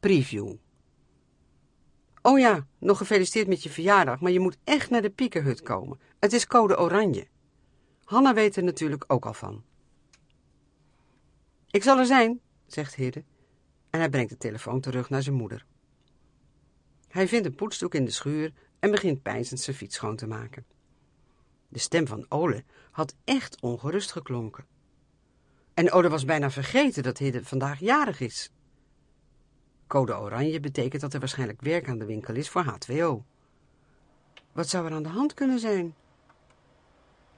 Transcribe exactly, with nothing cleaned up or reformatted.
Preview. Oh ja, nog gefeliciteerd met je verjaardag, maar je moet echt naar de piekenhut komen. Het is code oranje. Hanna weet er natuurlijk ook al van. Ik zal er zijn, zegt Hidde, en hij brengt de telefoon terug naar zijn moeder. Hij vindt een poetsdoek in de schuur en begint peinzend zijn fiets schoon te maken. De stem van Ole had echt ongerust geklonken. En Ole was bijna vergeten dat Hidde vandaag jarig is. Code oranje betekent dat er waarschijnlijk werk aan de winkel is voor H twee O. Wat zou er aan de hand kunnen zijn?